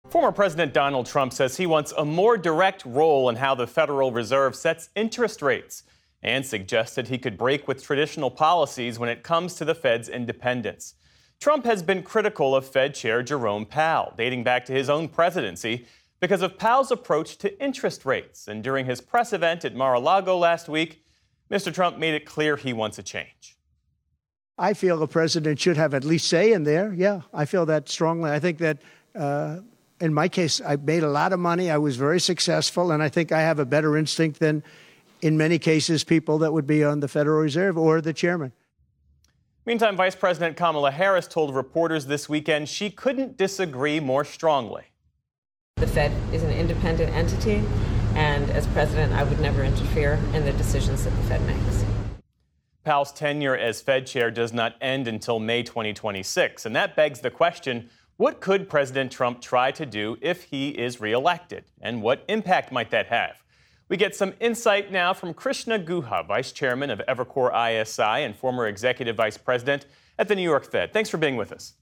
Former President Donald Trump says he wants a more direct role in how the Federal Reserve sets interest rates and suggested he could break with traditional policies when it comes to the Fed's independence. Trump has been critical of Fed Chair Jerome Powell, dating back to his own presidency, because of Powell's approach to interest rates. And during his press event at Mar-a-Lago last week, Mr. Trump made it clear he wants a change. I feel a president should have at least say in there. Yeah, I feel that strongly. I think that in my case, I made a lot of money. I was very successful, and I think I have a better instinct than, in many cases, people that would be on the Federal Reserve or the chairman. Meantime, Vice President Kamala Harris told reporters this weekend she couldn't disagree more strongly. The Fed is an independent entity, and as president, I would never interfere in the decisions that the Fed makes. Powell's tenure as Fed chair does not end until May 2026, and that begs the question, what could President Trump try to do if he is reelected, and what impact might that have? We get some insight now from Krishna Guha, Vice Chairman of Evercore ISI and former Executive Vice President at the New York Fed. Thanks for being with us.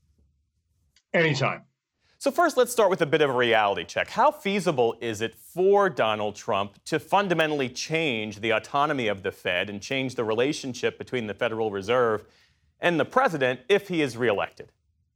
Anytime. So first, let's start with a bit of a reality check. How feasible is it for Donald Trump to fundamentally change the autonomy of the Fed and change the relationship between the Federal Reserve and the president if he is reelected?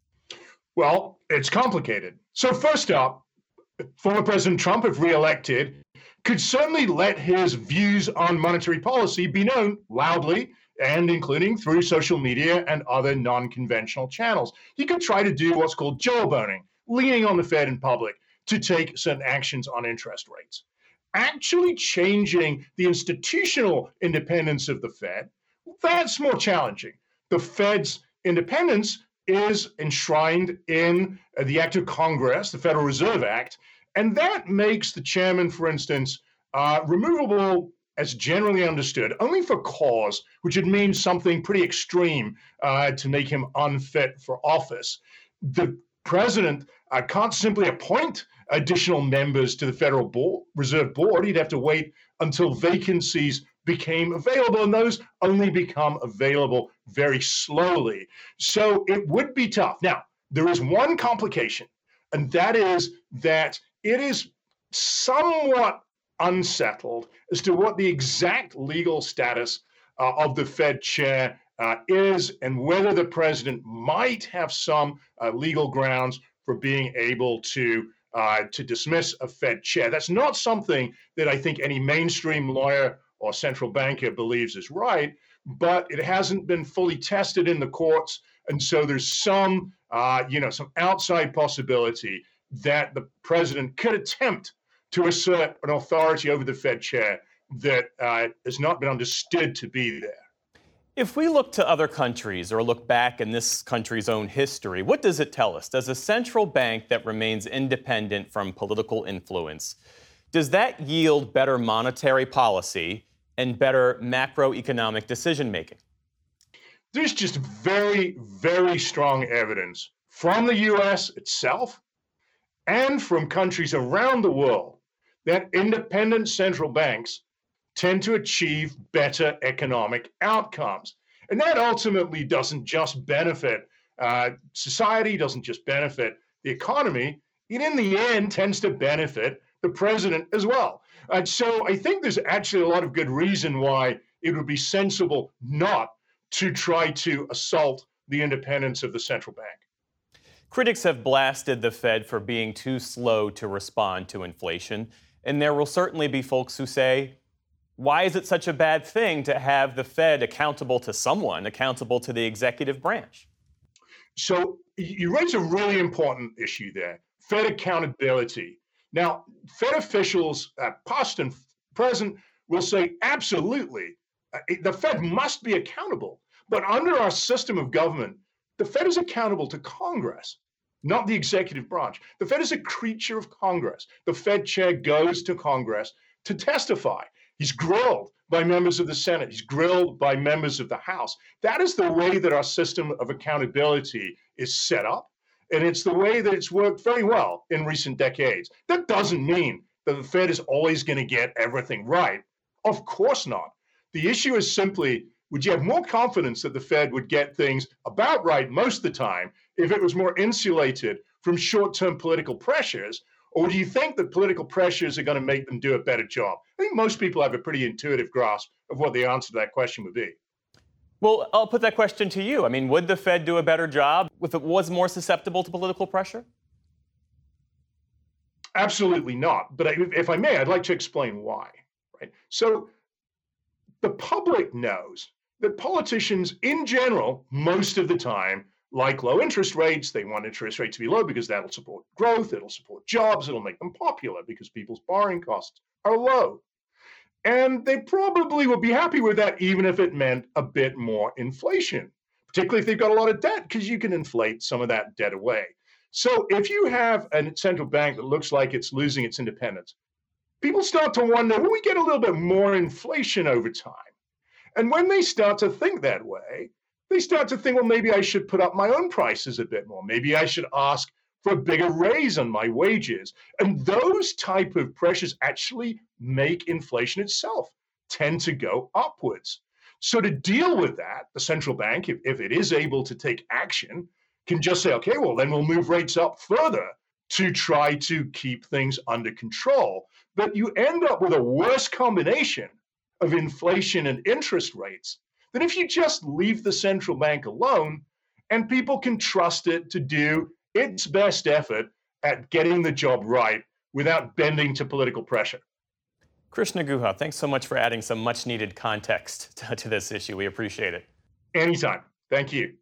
Well, it's complicated. So first up, former President Trump, if reelected, could certainly let his views on monetary policy be known loudly, and including through social media and other non-conventional channels. He could try to do what's called jawboning, leaning on the Fed in public to take certain actions on interest rates. Actually changing the institutional independence of the Fed, that's more challenging. The Fed's independence is enshrined in the Act of Congress, the Federal Reserve Act, and that makes the chairman, for instance, removable as generally understood, only for cause, which would mean something pretty extreme to make him unfit for office. The president can't simply appoint additional members to the Federal Reserve Board. He'd have to wait until vacancies became available, and those only become available very slowly. So it would be tough. Now, there is one complication, and that is that it is somewhat unsettled as to what the exact legal status of the Fed chair is, and whether the president might have some legal grounds for being able to dismiss a Fed chair. That's not something that I think any mainstream lawyer or central banker believes is right, but it hasn't been fully tested in the courts, and so there's some outside possibility that the president could attempt to assert an authority over the Fed chair that has not been understood to be there. If we look to other countries or look back in this country's own history, what does it tell us? Does a central bank that remains independent from political influence, does that yield better monetary policy and better macroeconomic decision-making? There's just very, very strong evidence from the U.S. itself and from countries around the world that independent central banks tend to achieve better economic outcomes. And that ultimately doesn't just benefit society, doesn't just benefit the economy. It, in the end, tends to benefit the president as well. So I think there's actually a lot of good reason why it would be sensible not to try to assault the independence of the central bank. Critics have blasted the Fed for being too slow to respond to inflation. And there will certainly be folks who say, why is it such a bad thing to have the Fed accountable to someone, accountable to the executive branch? So you raise a really important issue there, Fed accountability. Now, Fed officials, past and present, will say absolutely, the Fed must be accountable. But under our system of government, the Fed is accountable to Congress, not the executive branch. The Fed is a creature of Congress. The Fed chair goes to Congress to testify. He's grilled by members of the Senate. He's grilled by members of the House. That is the way that our system of accountability is set up. And it's the way that it's worked very well in recent decades. That doesn't mean that the Fed is always going to get everything right. Of course not. The issue is simply, would you have more confidence that the Fed would get things about right most of the time if it was more insulated from short-term political pressures? Or do you think that political pressures are going to make them do a better job? I think most people have a pretty intuitive grasp of what the answer to that question would be. Well, I'll put that question to you. I mean, would the Fed do a better job if it was more susceptible to political pressure? Absolutely not. But if I may, I'd like to explain why. Right? So the public knows that politicians in general, most of the time, like low interest rates. They want interest rates to be low because that'll support growth, it'll support jobs, it'll make them popular because people's borrowing costs are low. And they probably would be happy with that even if it meant a bit more inflation, particularly if they've got a lot of debt, because you can inflate some of that debt away. So if you have a central bank that looks like it's losing its independence, people start to wonder, will we get a little bit more inflation over time? And when they start to think that way, they start to think, well, maybe I should put up my own prices a bit more. Maybe I should ask for a bigger raise on my wages. And those type of pressures actually make inflation itself tend to go upwards. So to deal with that, the central bank, if it is able to take action, can just say, okay, well, then we'll move rates up further to try to keep things under control. But you end up with a worse combination of inflation and interest rates than if you just leave the central bank alone and people can trust it to do its best effort at getting the job right without bending to political pressure. Krishna Guha, thanks so much for adding some much needed context to this issue. We appreciate it. Anytime. Thank you.